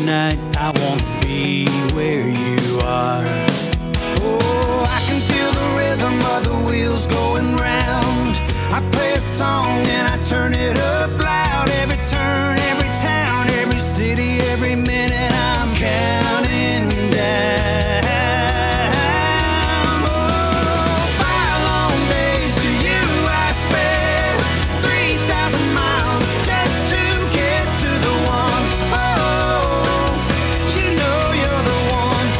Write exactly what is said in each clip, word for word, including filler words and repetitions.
night, I want to be where you are. Oh, I can feel the rhythm of the wheels going round. I play a song and I turn it up loud. Every turn, every town, every city, every minute I'm counting down. Oh, five long days to you I spent, three thousand miles just to get to the one. Oh, you know you're the one.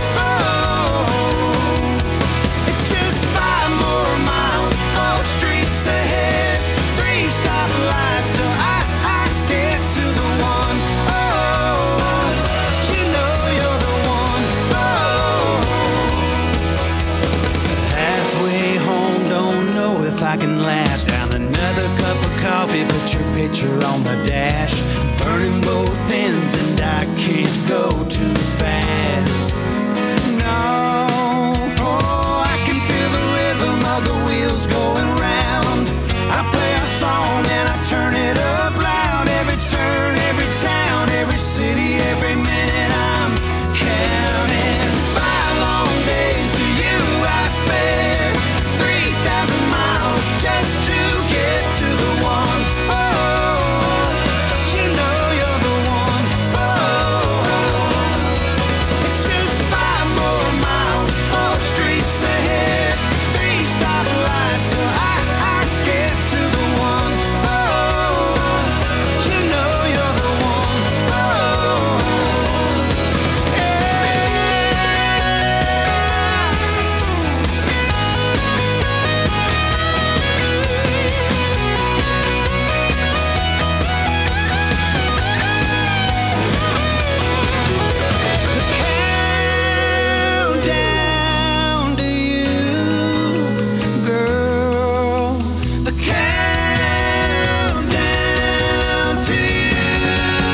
Oh, it's just five more miles, four streets ahead, three stoplights till I, I get to the one. Oh, you know you're the one. Oh, halfway home, don't know if I can last. Down another cup of coffee, put your picture on the dash. Burning both ends and I can't go too fast. No, oh, I can feel the rhythm of the wheels going round. I play a song and I turn it up loud. Every turn, every town, every city, every minute I'm counting. Five long days to you I spent, three thousand miles just to get to the one. Oh, you know you're the one. Oh, it's just five more miles, four streets ahead, three stoplights till I, I get to the one. Oh, you know you're the one. Oh, countdown to you, girl. The countdown to you.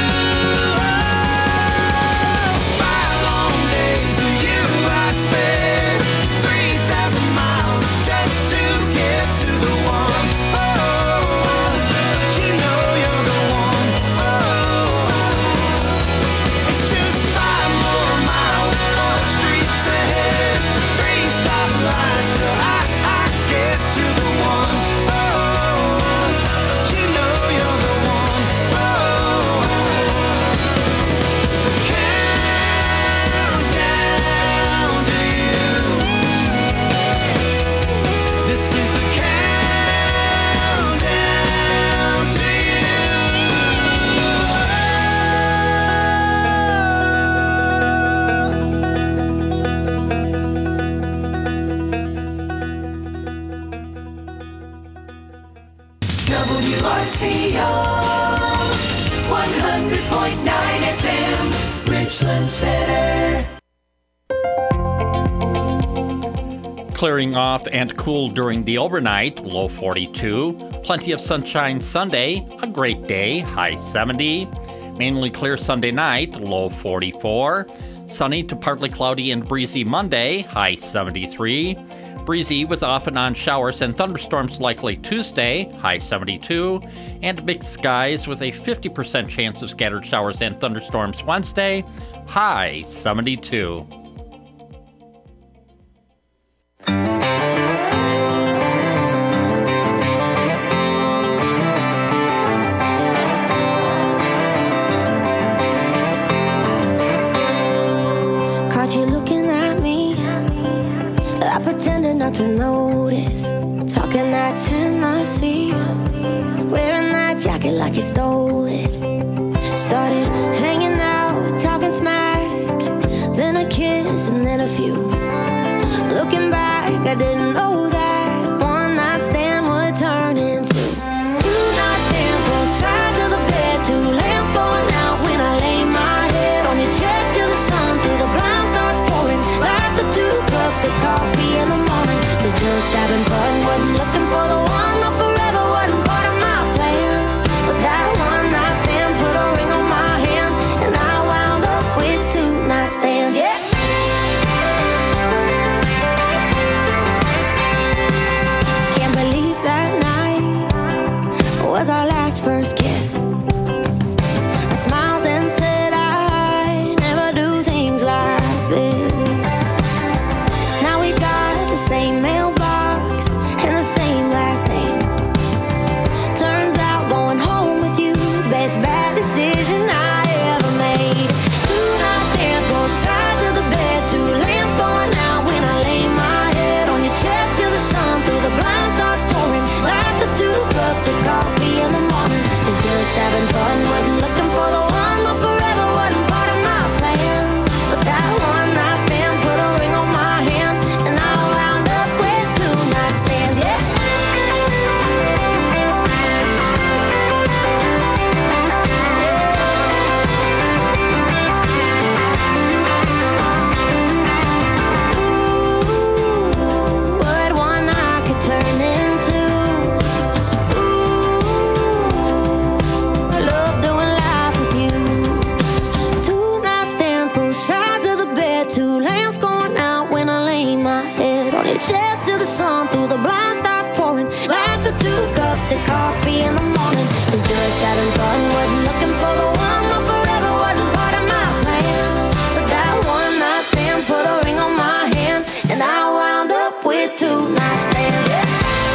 Five long days to you I spent, three thousand miles just to get to the one. Oh, you know you're the one. Oh, it's just five more miles, four streets ahead, three stoplights till I, I get to the one. Oh, you know you're the one. Oh, countdown to you. This is the countdown to W R C O one hundred point nine F M, Richland Center. Clearing off and cool during the overnight, low forty-two. Plenty of sunshine Sunday, a great day, high seventy. Mainly clear Sunday night, low forty-four. Sunny to partly cloudy and breezy Monday, high seventy-three. Breezy with off and on showers and thunderstorms likely Tuesday, high seventy-two. And mixed skies with a fifty percent chance of scattered showers and thunderstorms Wednesday, high seventy-two. Caught you looking at me, I pretended not to notice. Talking that Tennessee, wearing that jacket like you stole it. Started hanging out, talking smack, then a kiss and then a few. Looking back, I didn't know that one night stand would turn into two night stands, both sides of the bed, two lamps going out when I lay my head on your chest till the sun through the blinds starts pouring. Like the two cups of coffee in the morning. Was just having fun, wasn't looking for the one. No, forever wasn't part of my plan. But that one night stand put a ring on my hand, and I wound up with two night stands. Yeah. Can't believe that night was our last first kiss. I smiled and said I bed. Two lamps going out when I lay my head on your chest till the sun through the blind starts pouring. Like the two cups of coffee in the morning. It's just having fun, wasn't looking for the one. No, forever wasn't part of my plan. But that one night stand put a ring on my hand, and I wound up with two night stands. Yeah.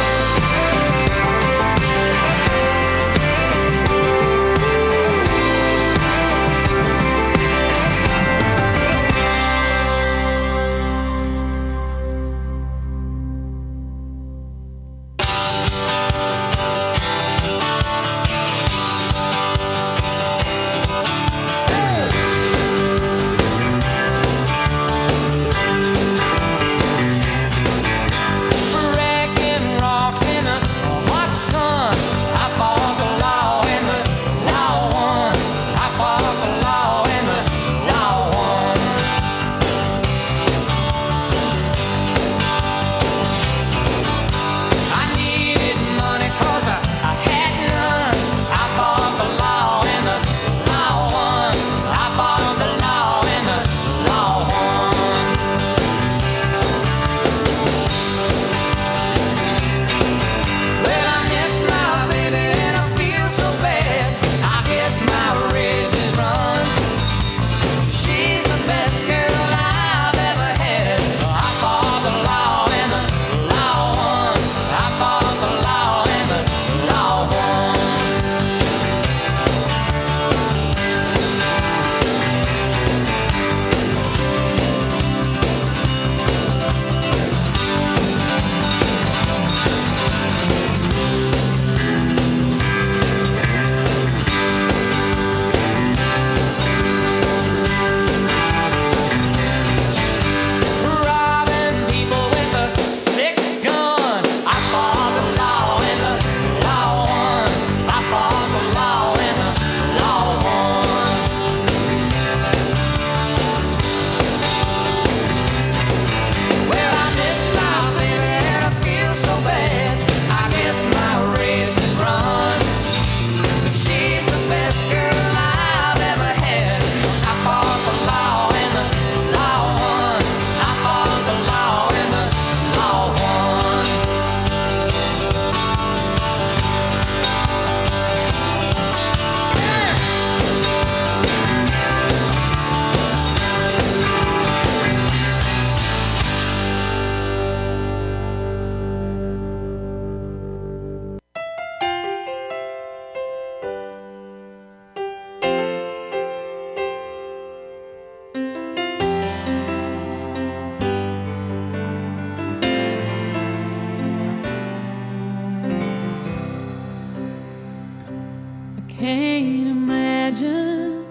Can't imagine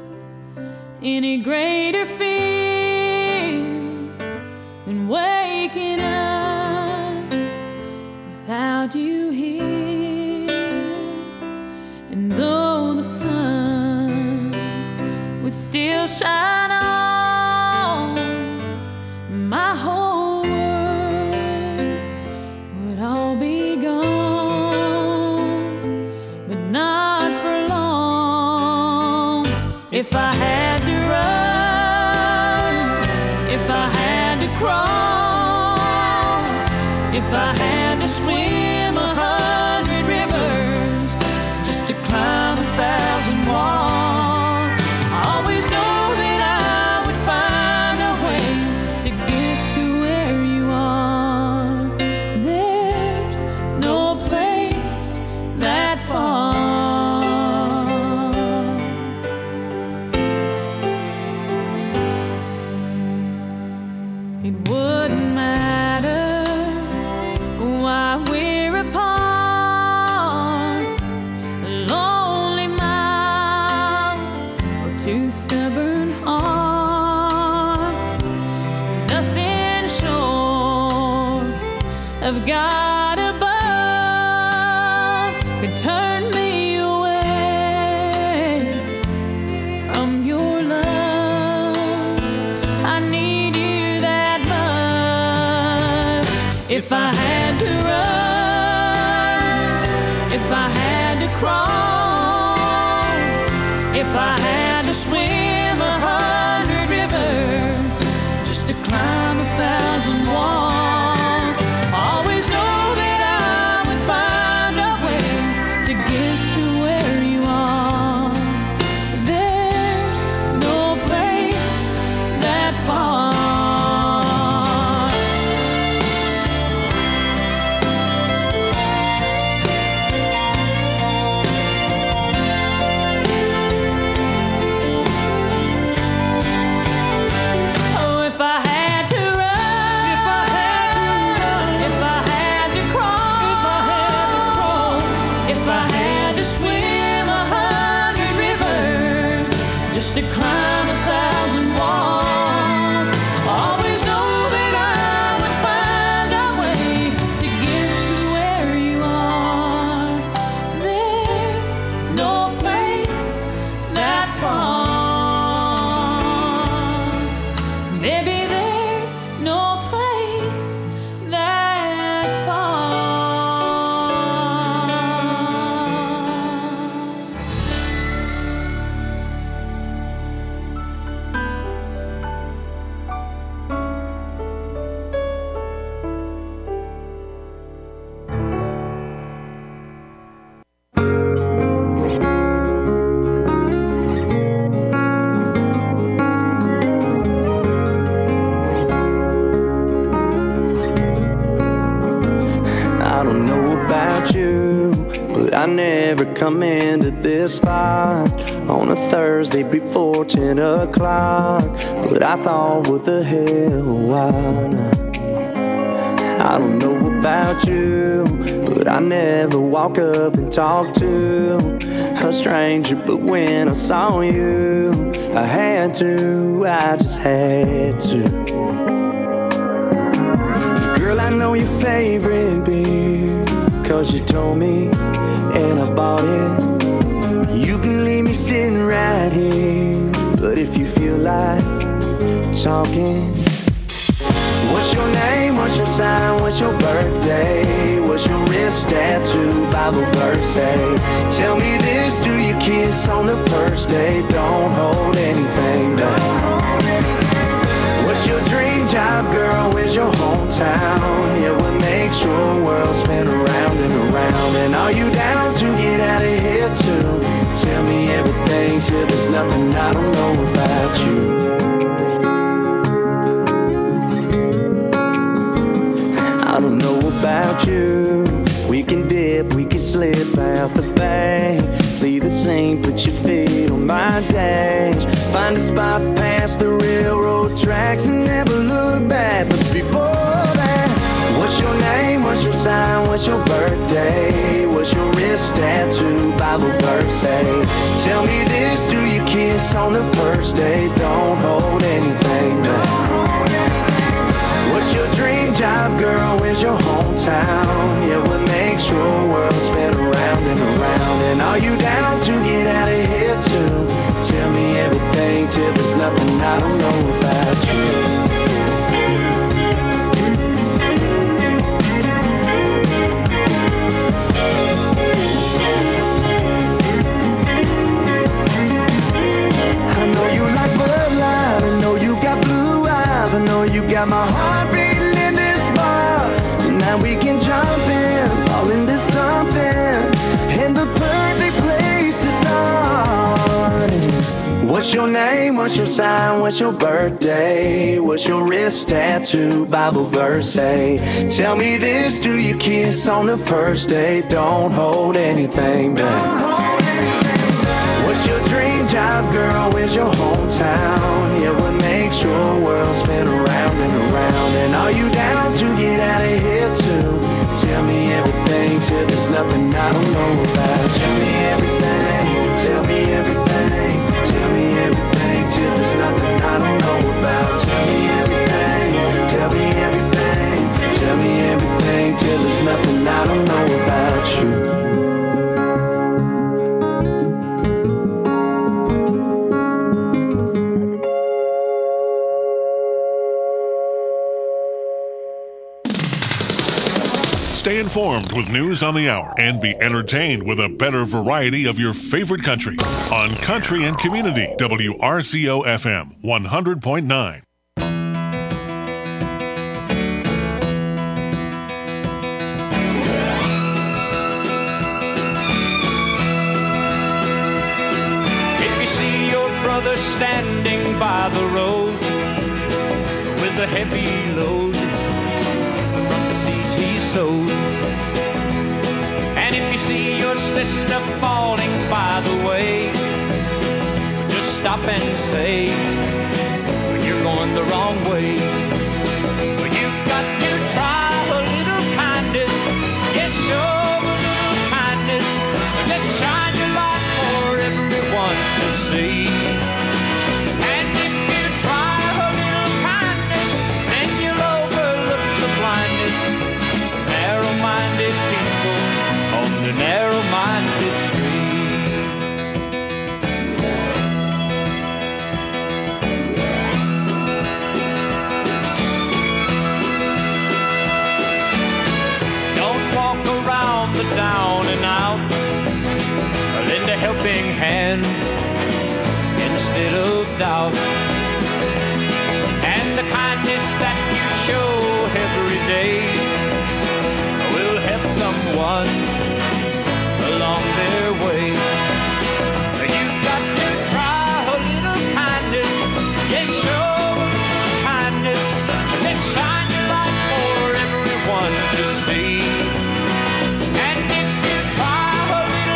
any greater feeling than waking up without you here. And though the sun would still shine on, my whole world would all be gone, but not for long. If I had to run, if I had to crawl, if I had to swim a hundred rivers just to climb a thousand walls, I always know that I would find a way to get to where you are. There's no place that far. It wouldn't matter why we're apart. Lonely miles or two stubborn hearts. Nothing short of God above could turn me away from your love. I need you that much. If I had to run, if I had to crawl, if I had to swim a hundred rivers just never come into this spot on a Thursday before ten o'clock. But I thought, what the hell, why not? I don't know about you, but I never walk up and talk to a stranger. But when I saw you, I had to, I just had to. Girl, I know your favorite beer, cause you told me, and I bought it. You can leave me sitting right here, but if you feel like talking, what's your name, what's your sign, what's your birthday, what's your wrist tattoo, Bible verse say? Tell me this, do you kiss on the first date? Don't hold anything back. What's your dream job, girl, where's your hometown? Yeah, what makes your world spin around and around? And are you down to get out of here too? Tell me everything till there's nothing I don't know about you. I don't know about you. We can dip, we can slip out the bank, flee the scene, put your feet on my dash, find a spot past the railroad tracks and never look back. But before that, what's your name, what's your sign, what's your birthday, what's your wrist tattoo, Bible verse say? Tell me this, do you kiss on the first date? Don't hold anything back. What's your dream job, girl, where's your hometown? Yeah, what makes your world spin around and around? And are you down to get out of here too? Tell me everything till there's nothing I don't know about you. I know you like Bud Light, I know you got blue eyes, I know you got my heart beating in this bar. So now we can jump in, fall into something, and the perfect place to start is, what's your name, what's your sign, what's your birthday, what's your wrist tattoo, Bible verse say? Tell me this, do you kiss on the first date? Don't hold anything back. What's your dream job, girl, where's your hometown? Yeah, what makes your world spin around and around? And are you down to get out of here too? Tell me everything till there's nothing I don't know about. Tell me everything, tell me everything, tell me everything till there's nothing I don't know about. Tell me everything, tell me everything, tell me everything till there's nothing I don't know about you. Stay informed with news on the hour and be entertained with a better variety of your favorite country on Country and Community, W R C O F M one hundred point nine. If you see your brother standing by the road with a heavy load from the seeds he sowed, and if you see your sister falling by the way, just stop and say, you're going the wrong way. You've got to try a little kindness, yes, show a little kindness, just shine your light for everyone to see. And if you try a little kindness, then you'll overlook the blindness, narrow-minded people on the narrow-minded streets. Don't walk around the down and out, lend a helping hand instead of doubt. And the kindness that you show every day will help someone along their way. You've got to try a little kindness, yes, show a little kindness, let's shine your light for everyone to see. And if you try a little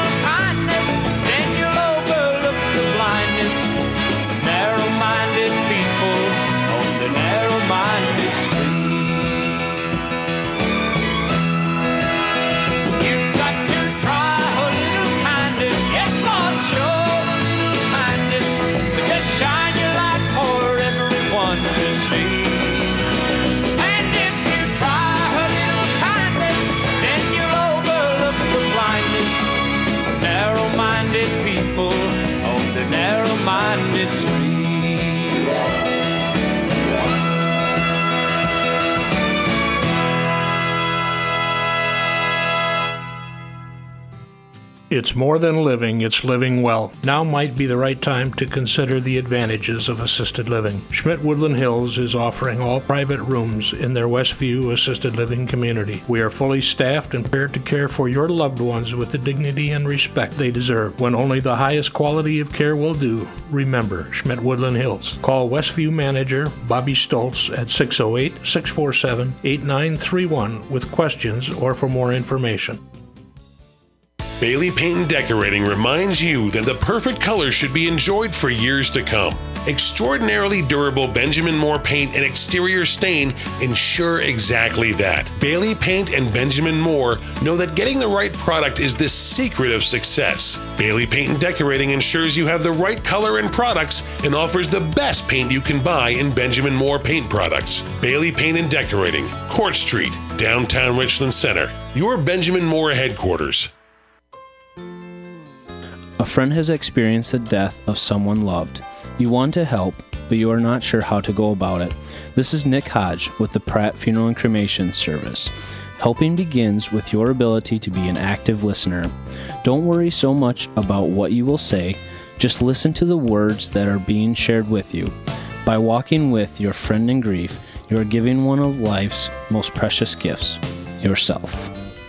It's more than living, it's living well. Now might be the right time to consider the advantages of assisted living. Schmidt Woodland Hills is offering all private rooms in their Westview assisted living community. We are fully staffed and prepared to care for your loved ones with the dignity and respect they deserve. When only the highest quality of care will do, remember Schmidt Woodland Hills. Call Westview manager Bobby Stoltz at six oh eight, six four seven, eight nine three one with questions or for more information. Bailey Paint and Decorating reminds you that the perfect color should be enjoyed for years to come. Extraordinarily durable Benjamin Moore paint and exterior stain ensure exactly that. Bailey Paint and Benjamin Moore know that getting the right product is the secret of success. Bailey Paint and Decorating ensures you have the right color and products and offers the best paint you can buy in Benjamin Moore paint products. Bailey Paint and Decorating, Court Street, downtown Richland Center. Your Benjamin Moore headquarters. A friend has experienced the death of someone loved. You want to help, but you are not sure how to go about it. This is Nick Hodge with the Pratt Funeral and Cremation Service. Helping begins with your ability to be an active listener. Don't worry so much about what you will say, just listen to the words that are being shared with you. By walking with your friend in grief, you are giving one of life's most precious gifts, yourself.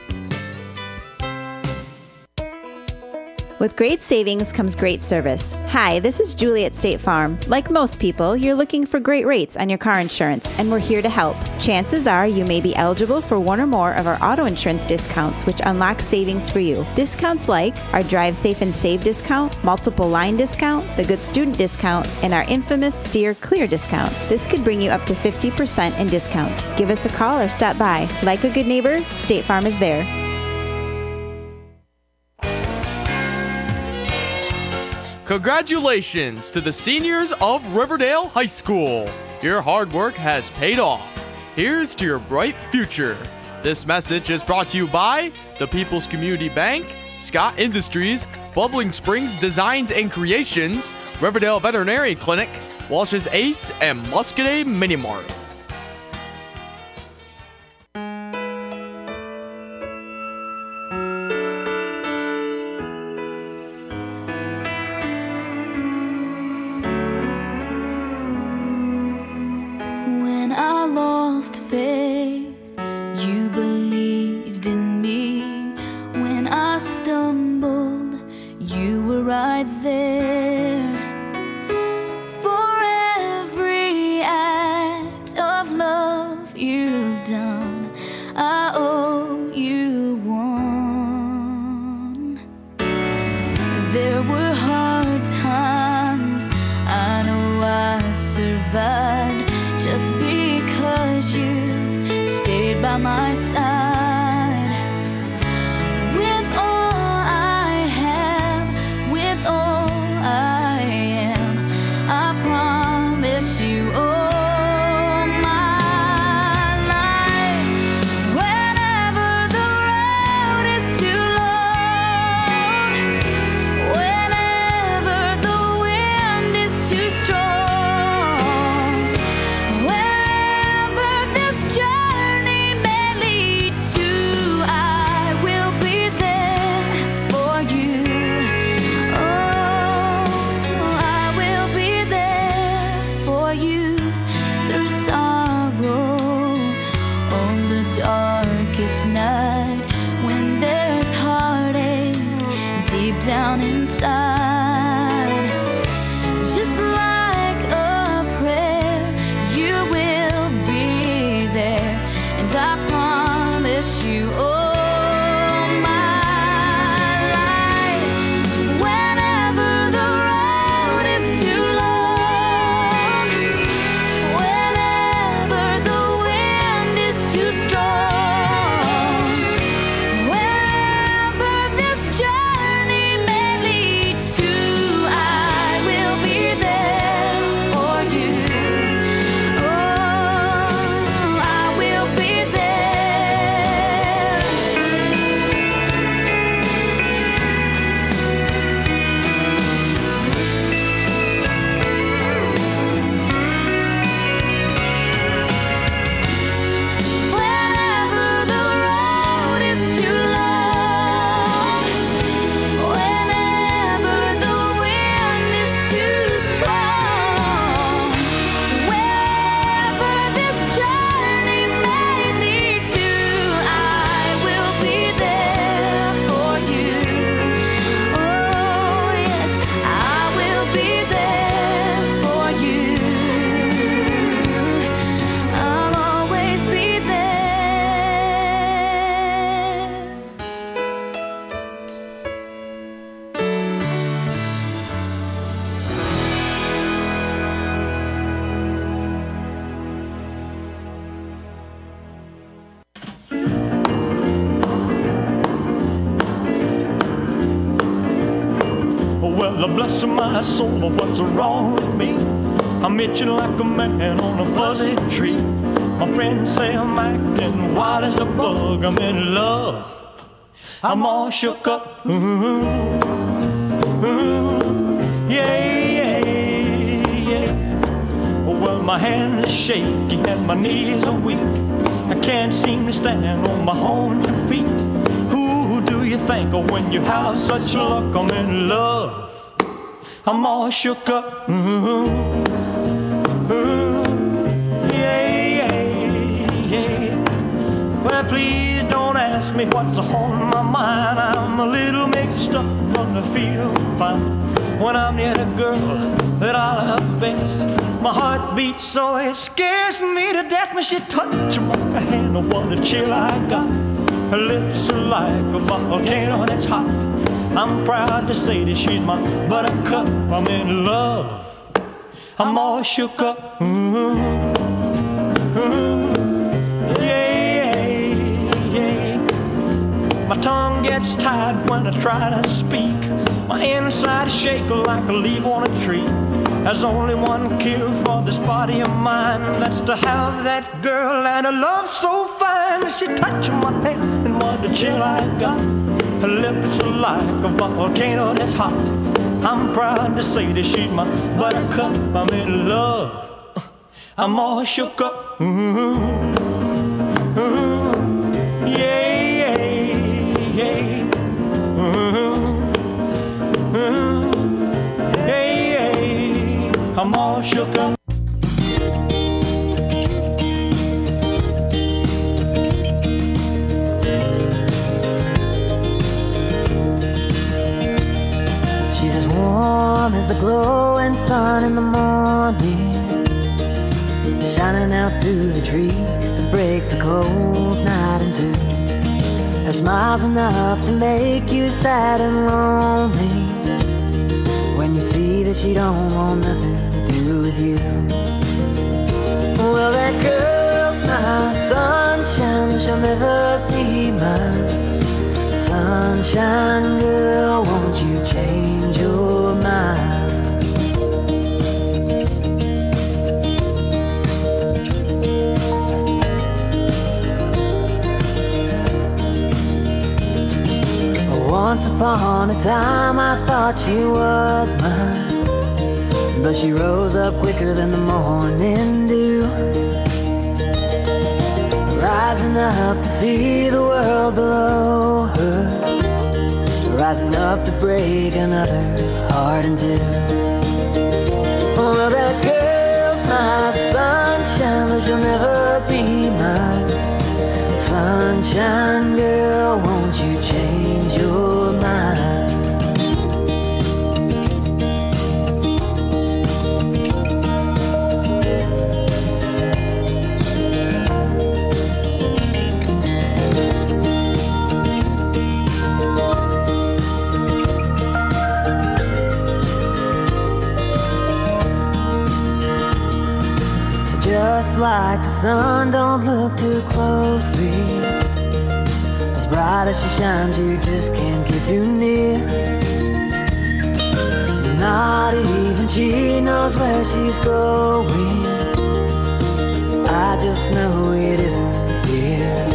With great savings comes great service. Hi, this is Julie at State Farm. Like most people, you're looking for great rates on your car insurance, and we're here to help. Chances are you may be eligible for one or more of our auto insurance discounts, which unlock savings for you. Discounts like our Drive Safe and Save discount, multiple line discount, the Good Student discount, and our infamous Steer Clear discount. This could bring you up to fifty percent in discounts. Give us a call or stop by. Like a good neighbor, State Farm is there. Congratulations to the seniors of Riverdale High School. Your hard work has paid off. Here's to your bright future. This message is brought to you by the People's Community Bank, Scott Industries, Bubbling Springs Designs and Creations, Riverdale Veterinary Clinic, Walsh's Ace, and Muscadet Mini Mart. Journey may lead depths of my soul of what's wrong with me. I'm itching like a man on a fuzzy tree. My friends say I'm acting wild as a bug. I'm in love. I'm all shook up. Ooh, ooh, yeah, yeah, yeah. Well, my hands are shaky and my knees are weak. I can't seem to stand on my own two feet. Who do you think of when you have such luck? I'm in love. I'm all shook up. Ooh, ooh, yeah, yeah, yeah. Well, please don't ask me what's on my mind. I'm a little mixed up, but I feel fine when I'm near the girl that I love best. My heart beats so it scares me to death when she touches my hand. Oh, what a chill I got. Her lips are like a volcano that's hot. I'm proud to say that she's my buttercup. I'm in love. I'm all shook up. Ooh, ooh, yeah, yeah. My tongue gets tied when I try to speak. My inside is shaking like a leaf on a tree. There's only one cure for this body of mine. That's to have that girl and a love so fine. She touched my hand and what a chill I got. Her lips are like a volcano that's hot. I'm proud to say that she's my buttercup. I'm in love. I'm all shook up. Ooh, ooh, yeah, yeah, yeah. Ooh, ooh, yeah, yeah. I'm all shook up. Warm as the glowing sun in the morning, shining out through the trees to break the cold night in two. Her smile's enough to make you sad and lonely when you see that she don't want nothing to do with you. Well, that girl's my sunshine, but she'll never be mine. Sunshine girl, won't you change your mind? Once upon a time I thought she was mine, but she rose up quicker than the morning dew, rising up to see the world below her, rising up to break another heart in two. Well, that girl's my sunshine, but she'll never be mine. Sunshine girl, won't you change your mind? Just like the sun, don't look too closely. As bright as she shines, you just can't get too near. Not even she knows where she's going. I just know it isn't here.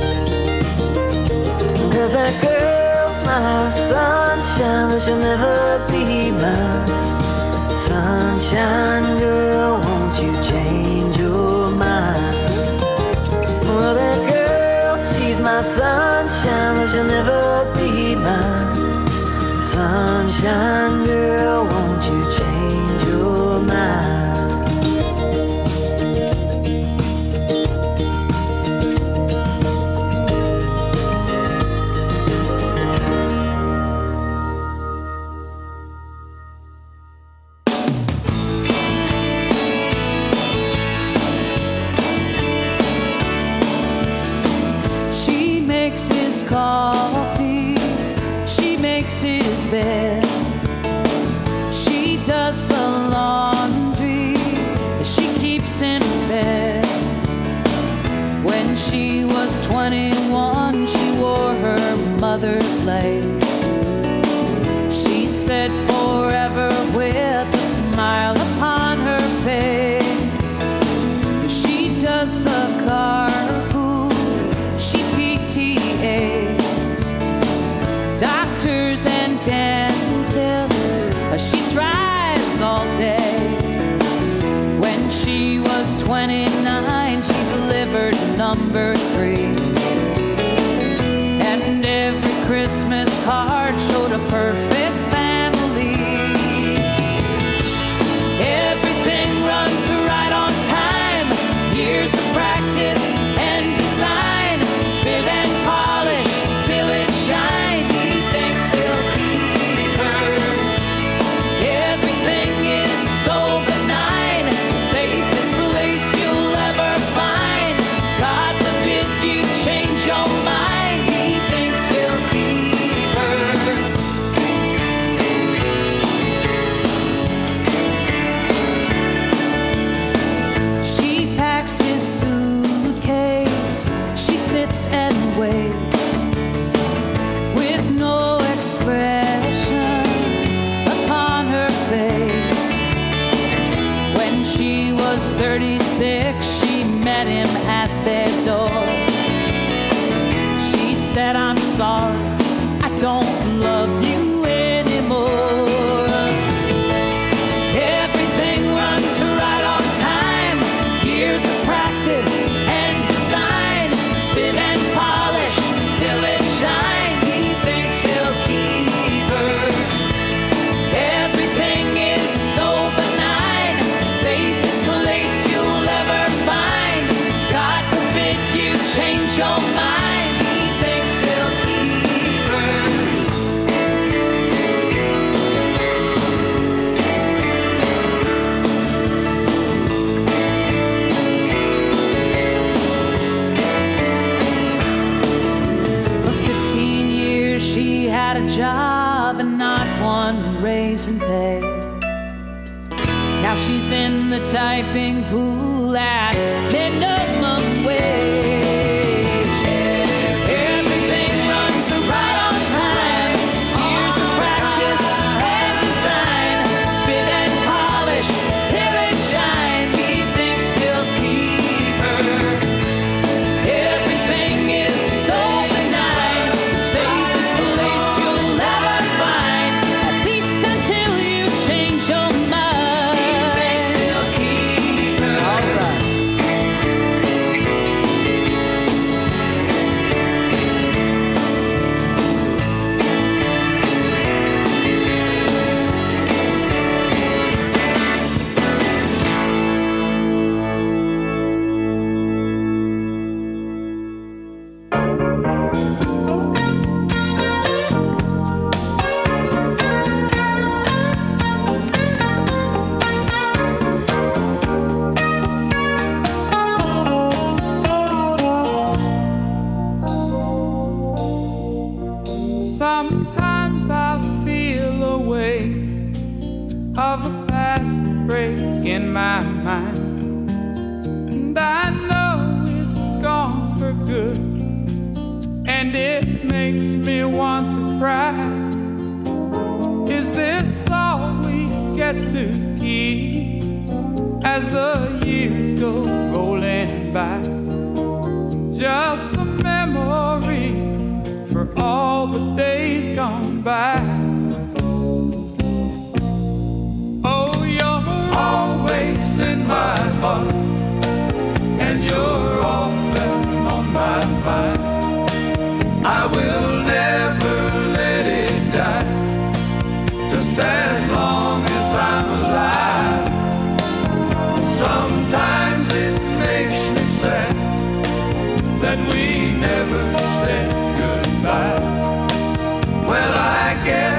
Cause that girl's my sunshine, but she'll never be mine. Sunshine girl, won't you change your mind? Well, that girl, she's my sunshine, but she'll never be mine. Sunshine girl, won't you change your mind? Coffee, she makes his bed, she does the laundry, she keeps in bed. When she was twenty-one, she wore her mother's lace. She said forever will number three. And every Christmas card showed a perfect family. Everything runs right on time. Years of practice and design. Spit and polish till it shines. He thinks he'll keep her. Everything is so benign. The safest place you'll ever find. God forbid you change your mind. He thinks he'll keep her. She packs his suitcase. She sits and waits with no expression upon her face. When she was thirty-six, she met him at their door. She said, I'm sorry, I don't love you anymore. Everything runs right on time. Years of practice and design. Spin and polish till it shines. He thinks he'll keep her. Everything is so benign. Safest place you'll ever find. God forbid you change your mind. He thinks he'll keep her. For fifteen years she had a job and not one raise in pay. Now she's in the typing pool at minimum wage. Everything runs right on time. Years of practice and design. Spit and polish till it shines. He thinks he'll keep her. Everything is so benign. The safest place you'll ever find. At least until you change your mind. He thinks he'll keep her. All right. Sometimes I feel a weight of a past break in my mind, and I know it's gone for good, and it makes me want to cry. Is this all we get to keep as the years go rolling by? Just a memory for all the days gone by. Oh, you're always in my heart, and you're often on my mind. I will never let it die, just as long as I'm alive. Sometimes it makes me sad that we never said goodbye. Well, I guess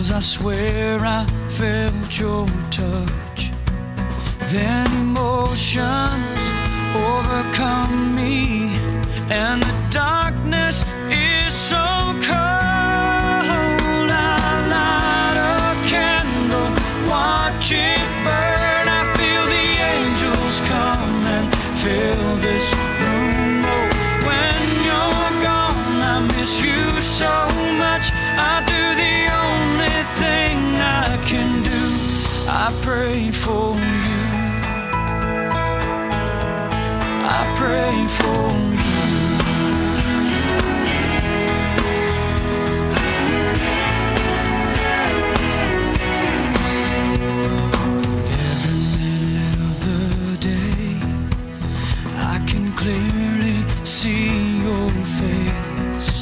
'cause I swear I felt your touch. Then emotions overcome me, and the darkness is so cold. I light a candle, watch it burn. I feel the angels come and fill this room. Oh, when you're gone, I miss you so much. I do the only thing I can do. I pray for you. I pray for you. Every minute of the day, I can clearly see your face.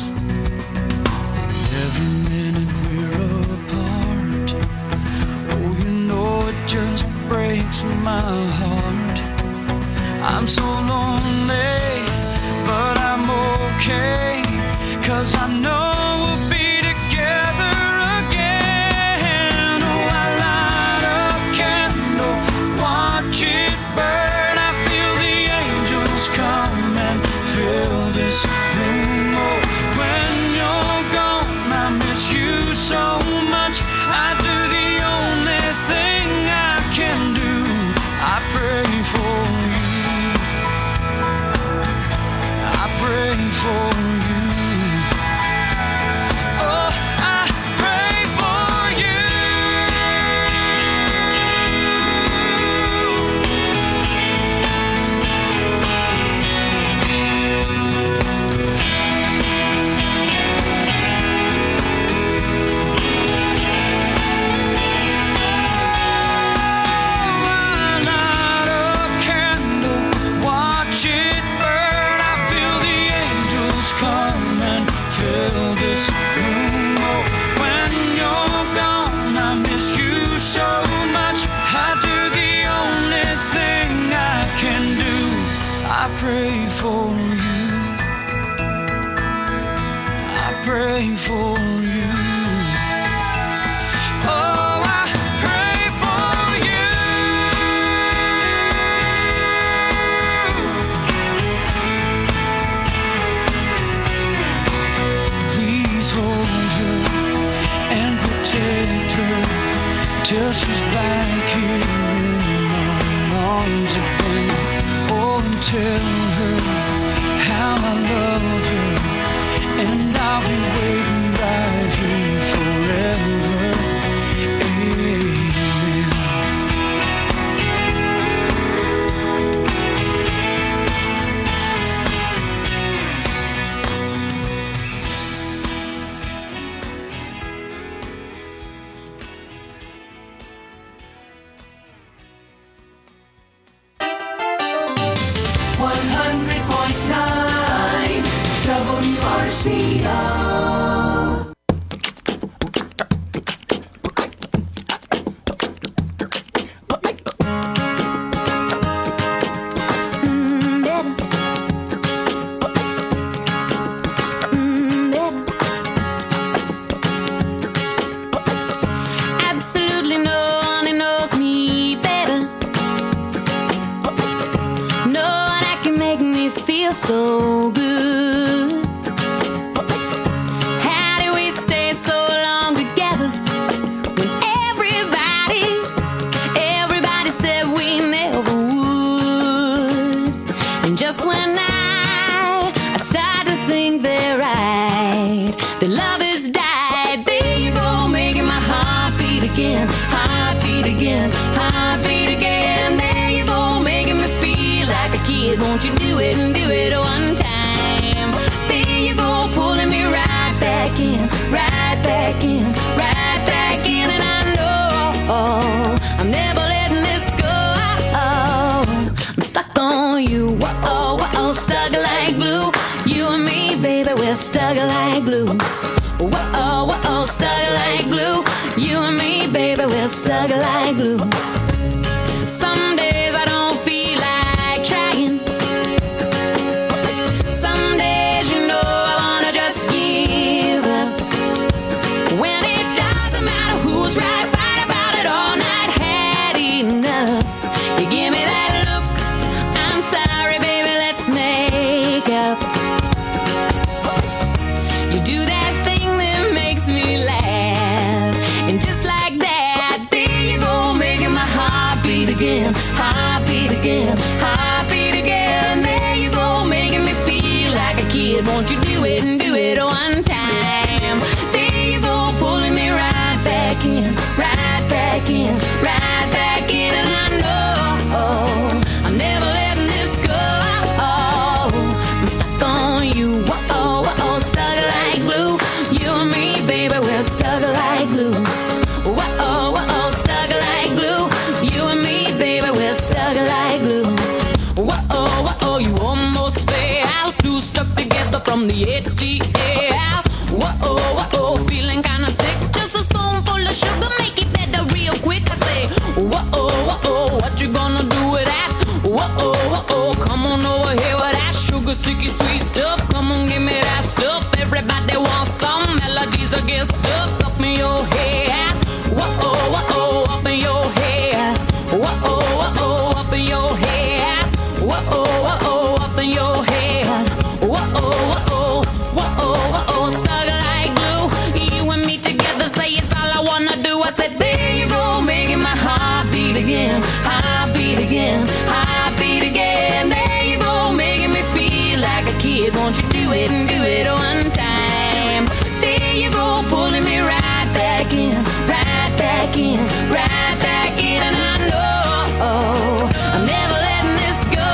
Every minute we're apart, oh, you know it just breaks my heart. I'm so lonely, but I'm okay, 'cause I know we'll be together again. Oh, I light a candle, watch it burn. I feel the angels come and fill this room. Oh, when you're gone, I miss you so much. I do the only thing I can do. I pray for you. I pray for you. Oh, I pray for you. I light a candle, watch it burn. I feel the angels come and fill this room. Oh, when you're gone, I miss you so much. I do the only thing I can do. I pray for you. I pray for you. Oh, I pray for you. Please hold her and protect her till she's back here in my arms again. Oh, and tell her how I love her, and I'll be waiting right here forever. Amen. one hundred point nine W R C O. Absolutely no one who knows me better. No one that can make me feel so good. How do we stay so long together when everybody, everybody said we never would? And just when I, I start to think they're right, the love has died. There you go, making my heart beat again, heart beat again, heart beat again. There you go, making me feel like a kid. Won't you do it and do it one time? There you go, pulling me right back in, right back in, right back in. And I know I'm never letting this go. I'm stuck on you, whoa, whoa, stuck like glue. You and me, baby, we're stuck like glue. Whoa, whoa, stuck like glue. You and me, baby, we're stuck like glue. Some days I don't feel like trying. Some days, you know, I wanna just give up. When it doesn't matter yeah, yeah. Whoa, whoa, feeling kinda sick. Just a spoonful of sugar, make it better real quick. I say, whoa, whoa, what you gonna do with that? Whoa, whoa, come on over here with that sugar, sticky, sweet stuff. Come on, give me that stuff. Everybody wants some melodies that get stuck up in your head. Whoa, whoa, up in your head. Whoa, whoa, up in your head. Whoa, whoa, up in your head. Whoa, whoa, whoa, whoa, stuck like glue. You and me together, say it's all I wanna do. I said, there you go, making my heart beat again, heart beat again, heart beat again. There you go, making me feel like a kid. Won't you do it and do it one time? There you go, pulling me right back in, right back in, right back in. And I know I'm never letting this go.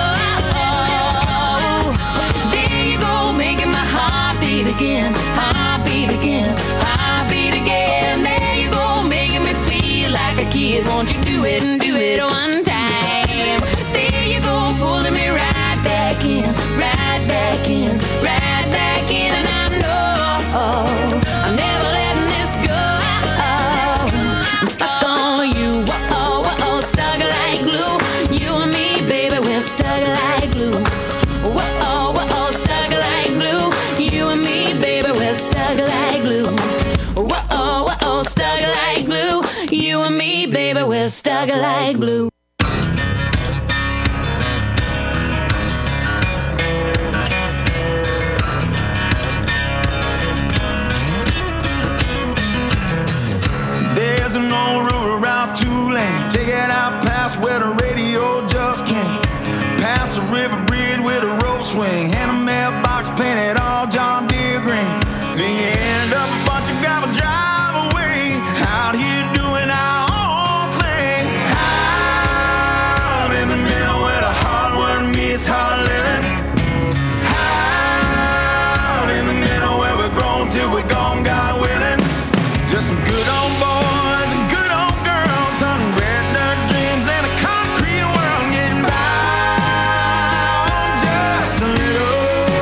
There you go, making my heart beat again, heart beat again, heart beat again. There you go, making me feel like a kid. Won't you do it and do it one time? There you go, pulling me right back in, right back in, right back in. And I know I'm never letting this go. I'm stuck on you, whoa, whoa, stuck like glue. You and me, baby, we're stuck like glue. Whoa, whoa, stuck like glue. You and me, baby, we're stuck like glue. Whoa, whoa, stuck like glue. You and me, baby, we're stuck like glue. There's an old river out Tulane. Take it out past where the radio just came. Past the river bridge with a rope swing. And a mailbox painted all John Deere green. Then you end up a bunch of gravel drive away. Out here doing our own thing. Out in the middle where the hard work meets hard living. Out in the middle where we're grown till we're gone, God willing. Just some good old boys and good old girls on red dirt dreams and a concrete world getting by on just a little.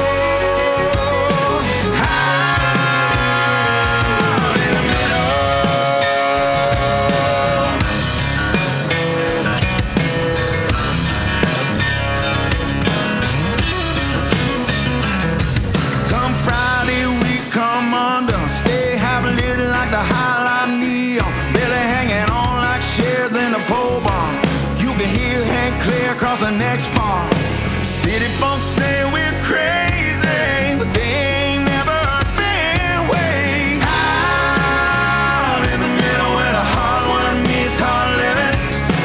Out in the middle. Come Friday, we come undone. Stay half lit like the highlight neon. Belly hanging on like shares in a pole barn. You can hear Hank clear across the next farm. City folks say we're crazy, but they ain't never been way. Out in the middle where the hard work meets hard living.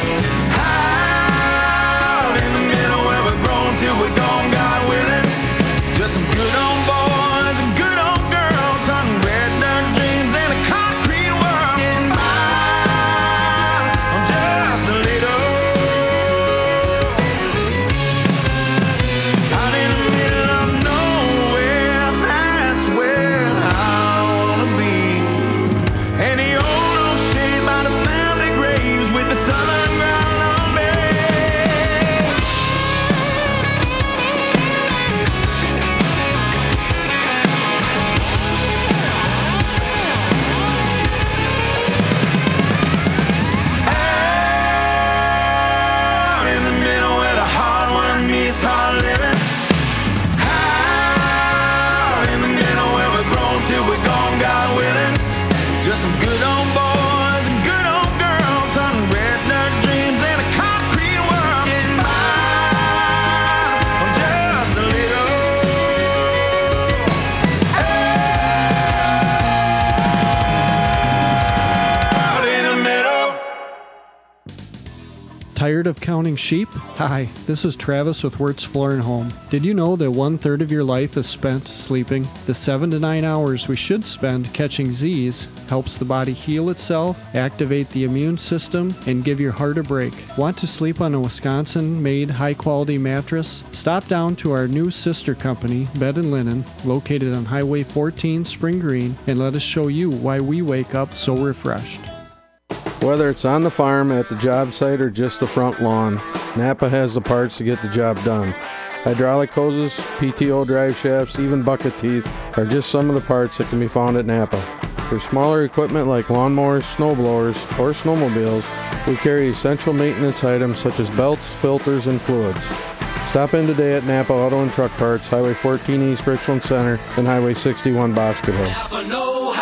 Out in the middle where we're grown till we're gone, God willing. Just some good old boys and good old girls on red dirt dreams and a concrete world getting by on just a little. Out in the middle of nowhere, that's where I wanna be. And the old old shade by the family graves with the southern ground on me. Out in the middle where the hard work meets hard living. Out in the middle where we're grown till we're gone, God willing. Just some good old boys and good old girls on red dirt dreams and a concrete world getting by on just a little. Out in the middle. Tired of counting sheep? Hi, this is Travis with Wirtz Floor and Home. Did you know that one third of your life is spent sleeping? The seven to nine hours we should spend catching Z's helps the body heal itself, activate the immune system, and give your heart a break. Want to sleep on a Wisconsin-made high-quality mattress? Stop down to our new sister company, Bed and Linen, located on Highway fourteen, Spring Green, and let us show you why we wake up so refreshed. Whether it's on the farm, at the job site, or just the front lawn, Napa has the parts to get the job done. Hydraulic hoses, P T O drive shafts, even bucket teeth are just some of the parts that can be found at Napa. For smaller equipment like lawnmowers, snowblowers, or snowmobiles, we carry essential maintenance items such as belts, filters, and fluids. Stop in today at Napa Auto and Truck Parts, Highway fourteen East Richland Center, and Highway sixty-one Bosque Hill. Napa know-how.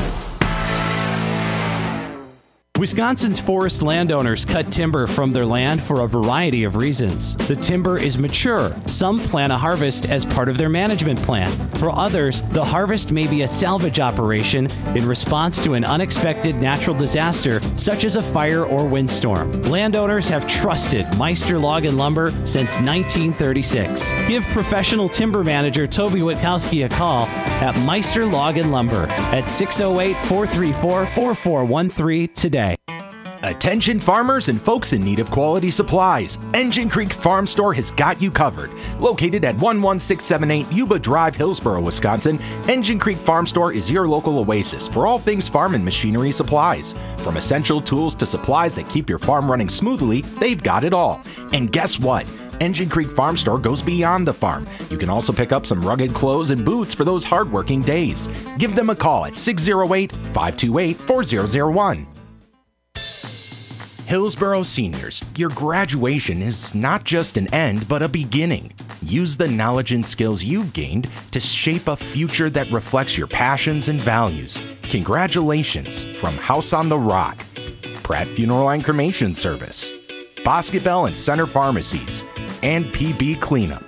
Wisconsin's forest landowners cut timber from their land for a variety of reasons. The timber is mature. Some plan a harvest as part of their management plan. For others, the harvest may be a salvage operation in response to an unexpected natural disaster, such as a fire or windstorm. Landowners have trusted Meister Log and Lumber since nineteen thirty-six. Give professional timber manager Toby Witkowski a call at Meister Log and Lumber at six oh eight, four three four, four four one three today. Attention farmers and folks in need of quality supplies. Engine Creek Farm Store has got you covered. Located at one one six seven eight Yuba Drive, Hillsboro, Wisconsin, Engine Creek Farm Store is your local oasis for all things farm and machinery supplies. From essential tools to supplies that keep your farm running smoothly, they've got it all. And guess what? Engine Creek Farm Store goes beyond the farm. You can also pick up some rugged clothes and boots for those hardworking days. Give them a call at six oh eight, five two eight, four oh oh one. Hillsboro seniors, your graduation is not just an end, but a beginning. Use the knowledge and skills you've gained to shape a future that reflects your passions and values. Congratulations from House on the Rock, Pratt Funeral and Cremation Service, Bosque Bell and Center Pharmacies, and P B Cleanup.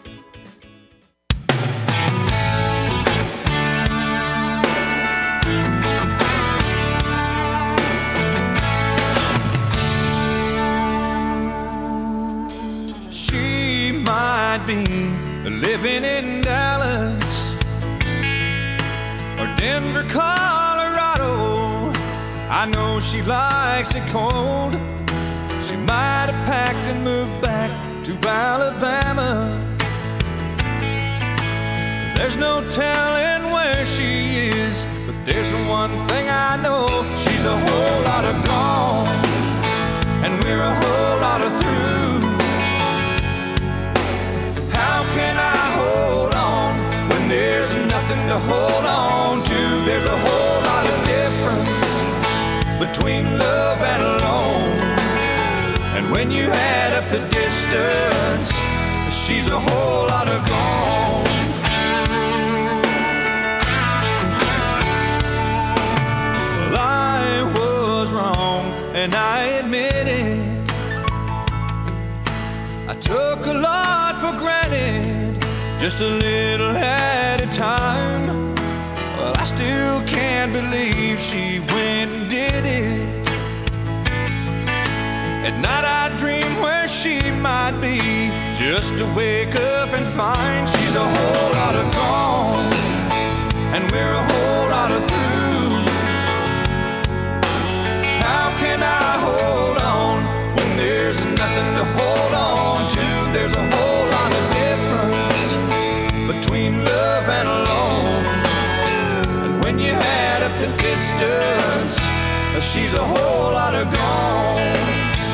Be living in Dallas or Denver, Colorado. I know she likes it cold. She might have packed and moved back to Alabama. There's no telling where she is, but there's one thing I know: she's a whole lot of gone, and we're a whole lot of through. How can I hold on when there's nothing to hold on to? There's a whole lot of difference between love and alone. And when you add up the distance, she's a whole lot of gone. Well, I was wrong, and I admit it. I took a lot for granted, just a little at a time. Well, I still can't believe she went and did it. At night I dream where she might be, just to wake up and find she's a whole lot of gone, and we're a whole lot of through. How can I hold on when there's nothing to hold on to? There's a whole lot of difference between love and alone. And when you add up the distance, she's a whole lot of gone.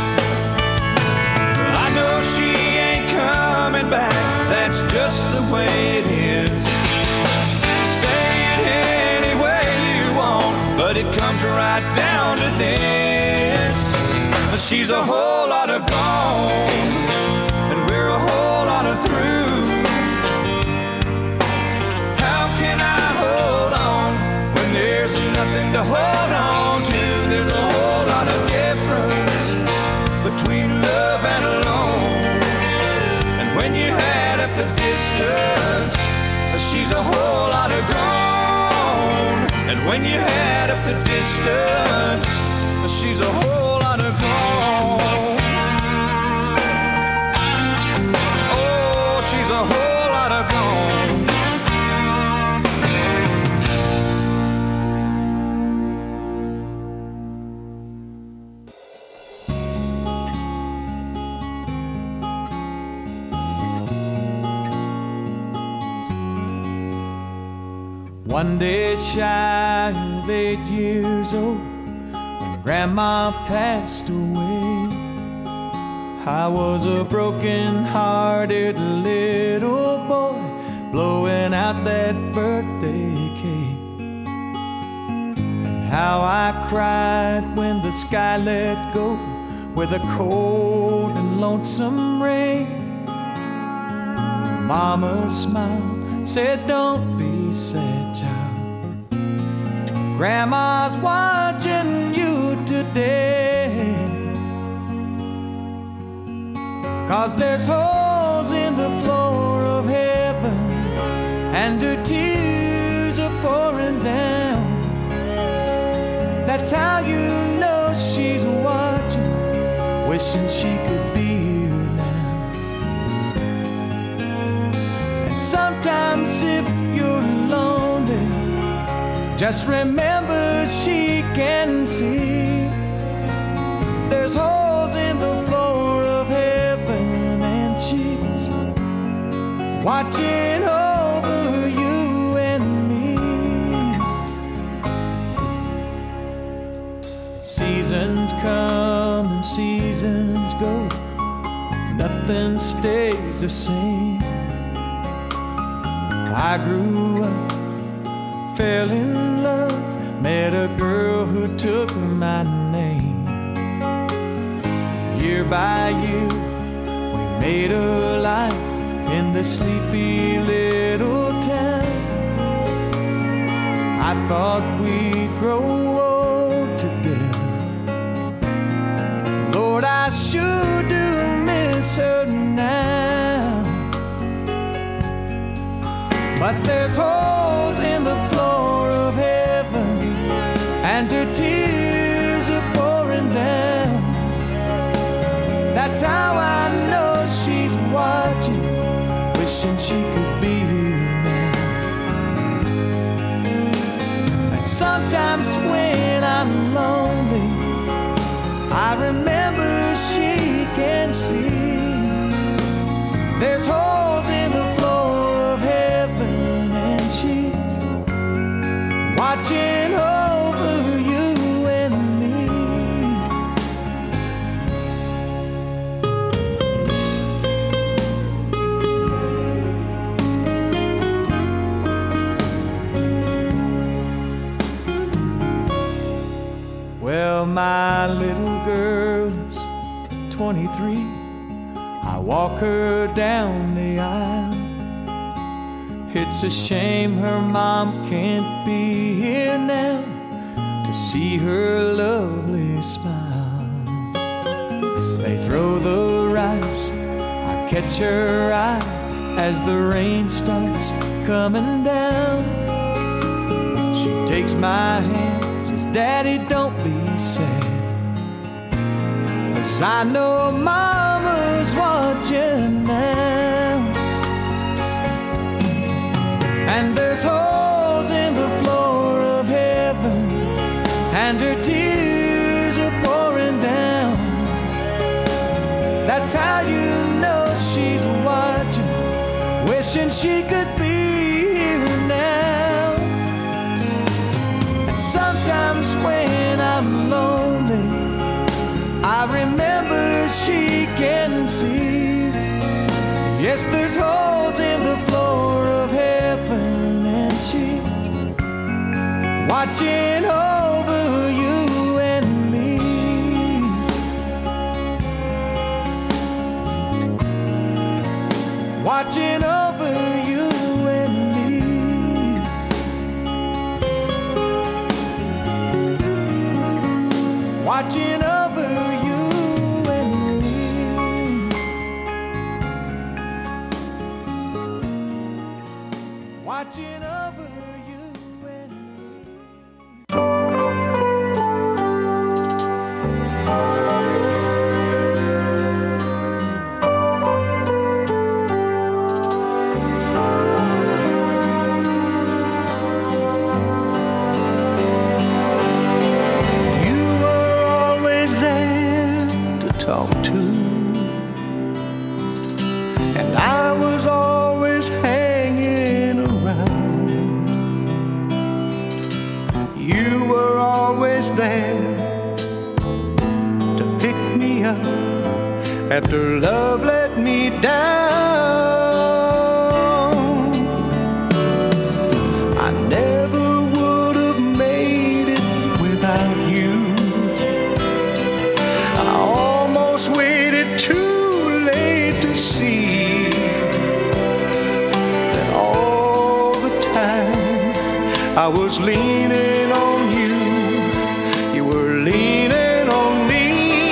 I know she ain't coming back, that's just the way it is. Say it any way you want, but it comes right down to this: she's a whole lot of gone, and we're a whole lot of through. How can I hold on when there's nothing to hold on to? There's a whole lot of difference between love and alone. And when you add up the distance, she's a whole lot of gone. And when you add up the distance, she's a whole lot of gone. Oh, she's a whole lot of gone. One day shy of eight years old, when Grandma passed away, I was a broken-hearted little boy blowing out that birthday cake. And how I cried when the sky let go with a cold and lonesome rain. Mama smiled, said, "Don't be sad, child. Grandma's watching you today. 'Cause there's holes in the floor of heaven, and her tears are pouring down. That's how you know she's watching, wishing she could be here now. And sometimes if you're lonely, just remember she can see. There's holes in the floor of heaven, and she's watching over you and me. Seasons come and seasons go, nothing stays the same. I grew up, fell in love, met a girl who took my name. Year by year, we made a life in this sleepy little town. I thought we'd grow old together. Lord, I sure do miss her now. But there's holes in the floor of heaven, and her tears are pouring down. That's how I know she's watching, wishing she could be here now. And sometimes when I'm lonely, I remember she can see. There's holes in the floor of heaven, and she's watching over you and me. Well, my little girl is twenty-three. I walk her down the aisle. It's a shame her mom can't be here now to see her lovely smile. They throw the rice, I catch her eye as the rain starts coming down. She takes my hand, says, "Daddy, don't be sad, 'cause I know Mama's watching now." And there's holes in the floor of heaven, and her tears are pouring down. That's how you know she's watching, wishing she could be here now. And sometimes when I'm lonely, I remember she can see. Yes, there's holes in the floor of heaven, and she's watching over you and me. Watching over you and me. Watching over you and me. Watching over you and talk to, and I was always hanging around. You were always there to pick me up after love let me down. I never would have made it without you. I almost waited too late to see that all the time I was leaning on you, you were leaning on me.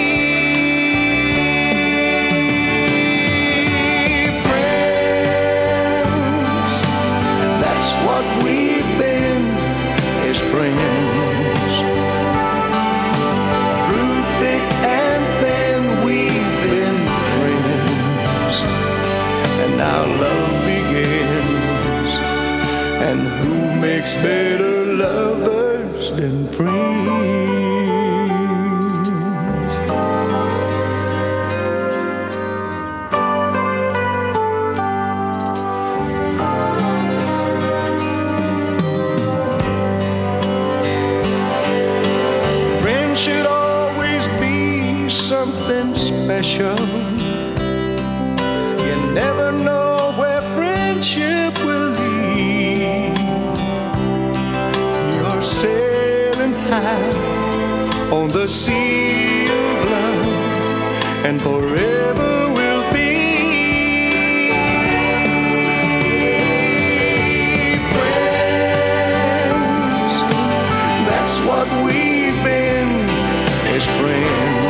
Friends, that's what we've been, is friends. Through thick and thin, we've been friends. And now love begins. And who makes better lovers than friends? Friends should always be something special. You never know where friendship will lead. You're sailing high on the sea of love, and forever will be. Friends, that's what we've been, is friends.